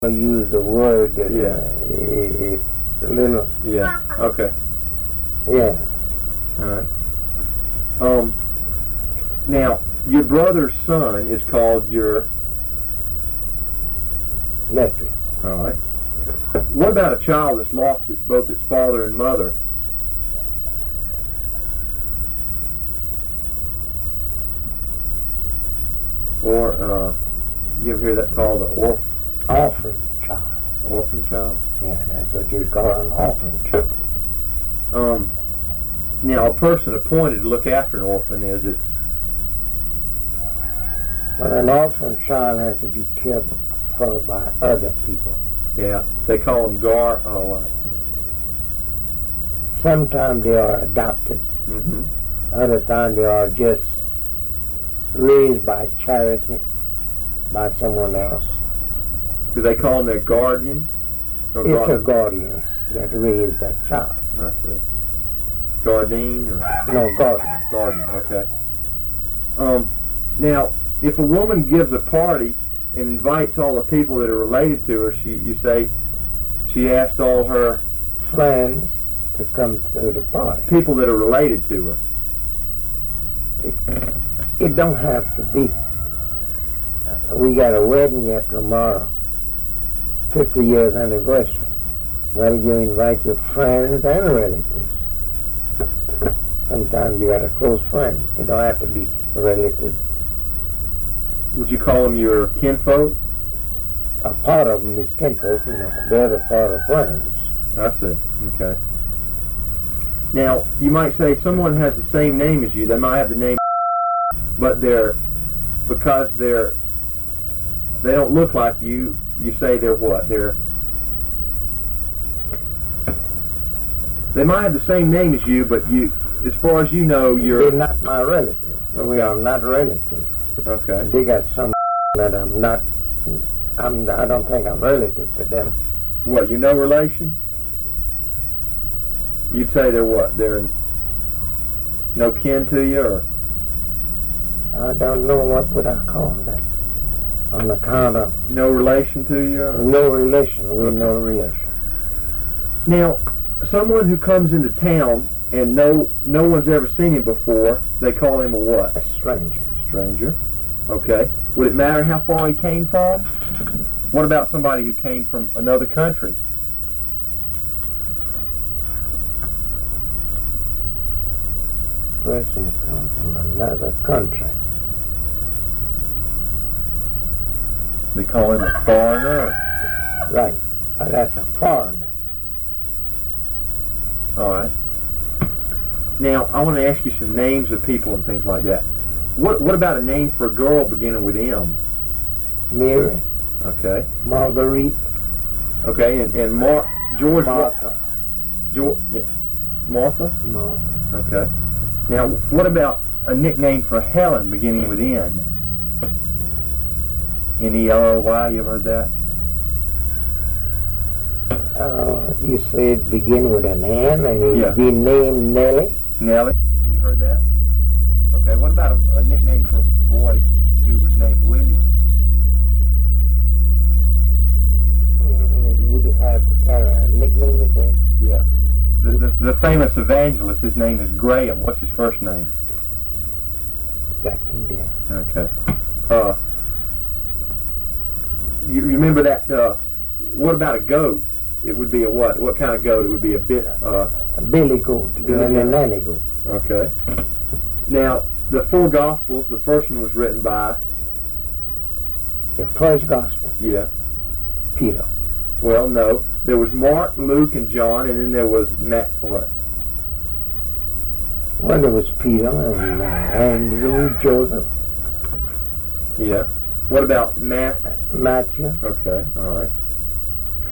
use the word that Yeah. it's a little, Yeah. Okay. yeah. All right. Now, your brother's son is called your... Nephew. All right. What about a child that's lost both its father and mother? Or, you ever hear that called an Orphan child. orphan child? Yeah, that's what you'd call an orphan child. Now, a person appointed to look after an orphan it's... But an orphan child has to be cared for by other people. Yeah, they call them what? Sometimes they are adopted. Mm-hmm. Other times they are just raised by charity by someone else. Do they call them their guardian? Or It's a guardian that raised that child. I see. Guardian or... No, guardian. Guardian, okay. Now, if a woman gives a party and invites all the people that are related to her, you say she asked all her... Friends to come to the party. People that are related to her. It don't have to be. We got a wedding yet tomorrow. 50 years anniversary. Well, you invite your friends and relatives. Sometimes you got a close friend. It don't have to be a relative. Would you call them your kinfolk? A part of them is kinfolk, the other part are friends. I see. Okay. Now, you might say someone has the same name as you. They might have the name, but because they don't look like you. You say they're what? They might have the same name as you, but as far as you know, They're not my relative. Okay. We are not relatives. Okay. They got some that I'm not. I don't think I'm relative to them. What? You're no relation? You'd say they're what? They're no kin to you, or? I don't know what would I call that. On account of no relation to you? Or? No relation. We're Okay. no relation. Now, someone who comes into town and no one's ever seen him before, they call him a what? A stranger. A stranger. Okay. Would it matter how far he came from? What about somebody who came from another country? Person comes from another country. They call him a foreigner? Right. But that's a foreigner. All right. Now, I want to ask you some names of people and things like that. What about a name for a girl beginning with M? Mary. Okay. Marguerite. Okay, and George... Martha. Yeah. Martha? Martha. Okay. Now, what about a nickname for Helen beginning with N? N-E-L-L-Y, you ever heard that? You say it begin with an N and it Yeah. would be named Nellie. Nellie, you heard that? Okay, what about a nickname for a boy who was named William? You would have to carry a nickname, you say? Yeah. The famous evangelist, his name is Graham. What's his first name? Got me there. Okay. You remember that, what about a goat? It would be a what? What kind of goat? It would be a bit, A billy goat Billy and a goat. nanny goat. Okay. Now, the four Gospels, the first one was written by... The first gospel, Yeah. Peter. Well, no. There was Mark, Luke, and John, and then there was what? Well, there was Peter and Andrew, Joseph, Yeah. What about Matthew? Matthew. Okay, all right.